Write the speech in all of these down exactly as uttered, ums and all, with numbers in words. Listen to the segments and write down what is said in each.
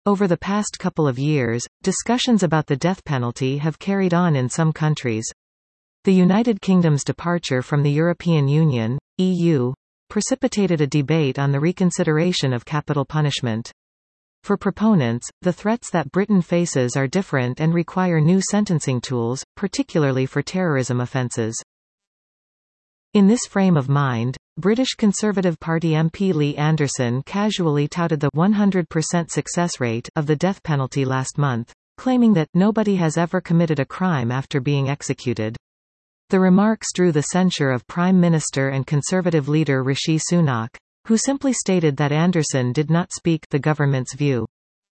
Over the past couple of years, discussions about the death penalty have carried on in some countries. The United Kingdom's departure from the European Union, E U, precipitated a debate on the reconsideration of capital punishment. For proponents, the threats that Britain faces are different and require new sentencing tools, particularly for terrorism offences. In this frame of mind, British Conservative Party M P Lee Anderson casually touted the one hundred percent success rate of the death penalty last month, claiming that nobody has ever committed a crime after being executed. The remarks drew the censure of Prime Minister and Conservative leader Rishi Sunak, who simply stated that Anderson did not speak the government's view.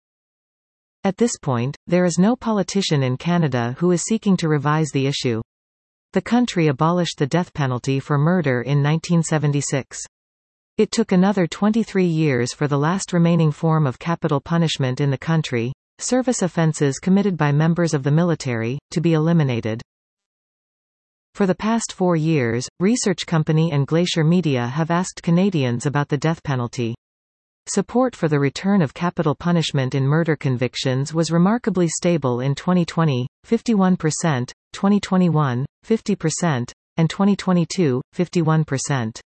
At this point, there is no politician in Canada who is seeking to revise the issue. The country abolished the death penalty for murder in nineteen seventy-six. It took another twenty-three years for the last remaining form of capital punishment in the country, service offences committed by members of the military, to be eliminated. For the past four years, research company and Glacier Media have asked Canadians about the death penalty. Support for the return of capital punishment in murder convictions was remarkably stable in twenty twenty, fifty-one percent, twenty twenty-one, fifty percent, and twenty twenty-two, fifty-one percent.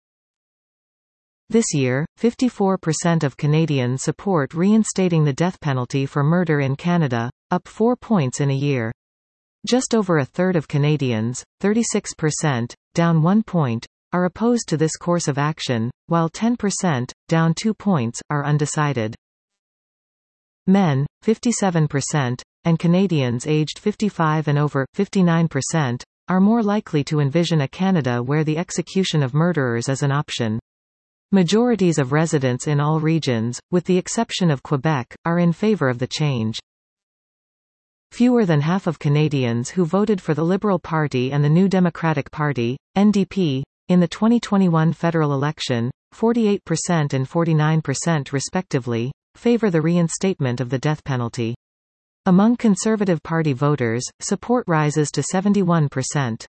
This year, fifty-four percent of Canadians support reinstating the death penalty for murder in Canada, up four points in a year. Just over a third of Canadians, thirty-six percent, down one point, are opposed to this course of action, while ten percent, down two points, are undecided. Men, fifty-seven percent, and Canadians aged fifty-five and over, fifty-nine percent, are more likely to envision a Canada where the execution of murderers is an option. Majorities of residents in all regions, with the exception of Quebec, are in favour of the change. Fewer than half of Canadians who voted for the Liberal Party and the New Democratic Party, N D P, in the twenty twenty-one federal election, forty-eight percent and forty-nine percent respectively, favour the reinstatement of the death penalty. Among Conservative Party voters, support rises to seventy-one percent.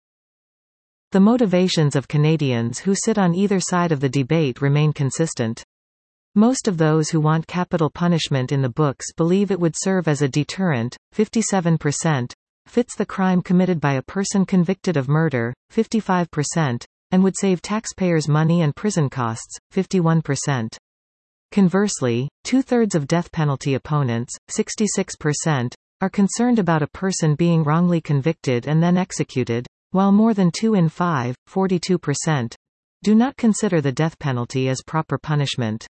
The motivations of Canadians who sit on either side of the debate remain consistent. Most of those who want capital punishment in the books believe it would serve as a deterrent, fifty-seven percent, fits the crime committed by a person convicted of murder, fifty-five percent, and would save taxpayers money and prison costs, fifty-one percent. Conversely, two-thirds of death penalty opponents, sixty-six percent, are concerned about a person being wrongly convicted and then executed, while more than two in five, forty-two percent, do not consider the death penalty as proper punishment.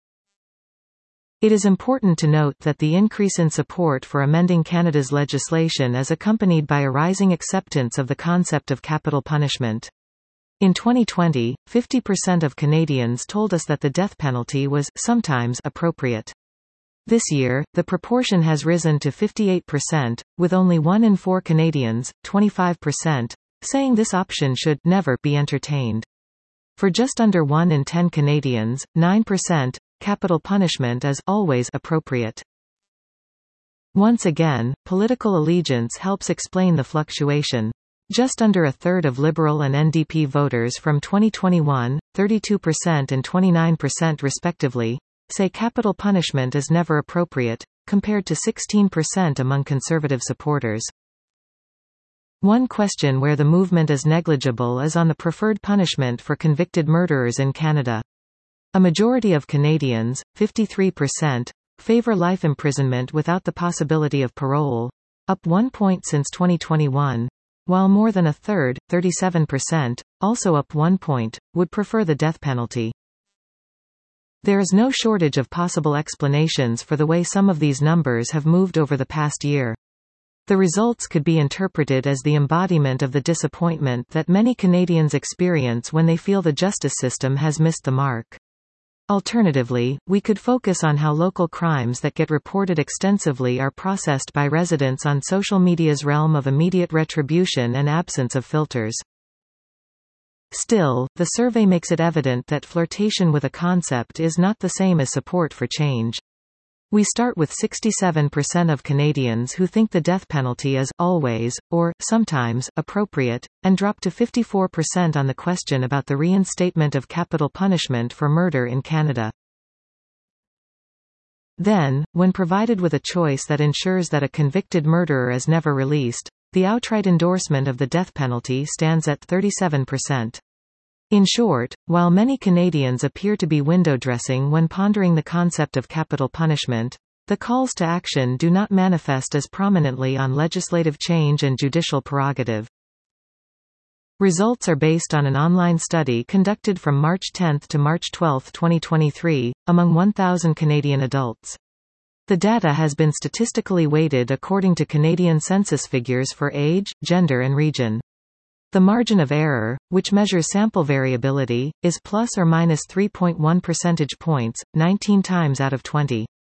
It is important to note that the increase in support for amending Canada's legislation is accompanied by a rising acceptance of the concept of capital punishment. In twenty twenty, fifty percent of Canadians told us that the death penalty was sometimes appropriate. This year, the proportion has risen to fifty-eight percent, with only one in four Canadians, twenty-five percent, saying this option should never be entertained. For just under one in ten Canadians, nine percent, capital punishment is always appropriate. Once again, political allegiance helps explain the fluctuation. Just under a third of Liberal and N D P voters from twenty twenty-one, thirty-two percent and twenty-nine percent respectively, say capital punishment is never appropriate, compared to sixteen percent among Conservative supporters. One question where the movement is negligible is on the preferred punishment for convicted murderers in Canada. A majority of Canadians, fifty-three percent, favour life imprisonment without the possibility of parole, up one point since twenty twenty-one, while more than a third, thirty-seven percent, also up one point, would prefer the death penalty. There is no shortage of possible explanations for the way some of these numbers have moved over the past year. The results could be interpreted as the embodiment of the disappointment that many Canadians experience when they feel the justice system has missed the mark. Alternatively, we could focus on how local crimes that get reported extensively are processed by residents on social media's realm of immediate retribution and absence of filters. Still, the survey makes it evident that flirtation with a concept is not the same as support for change. We start with sixty-seven percent of Canadians who think the death penalty is always, or sometimes, appropriate, and drop to fifty-four percent on the question about the reinstatement of capital punishment for murder in Canada. Then, when provided with a choice that ensures that a convicted murderer is never released, the outright endorsement of the death penalty stands at thirty-seven percent. In short, while many Canadians appear to be window dressing when pondering the concept of capital punishment, the calls to action do not manifest as prominently on legislative change and judicial prerogative. Results are based on an online study conducted from March tenth to March twelfth twenty twenty-three, among one thousand Canadian adults. The data has been statistically weighted according to Canadian census figures for age, gender and region. The margin of error, which measures sample variability, is plus or minus three point one percentage points, nineteen times out of twenty.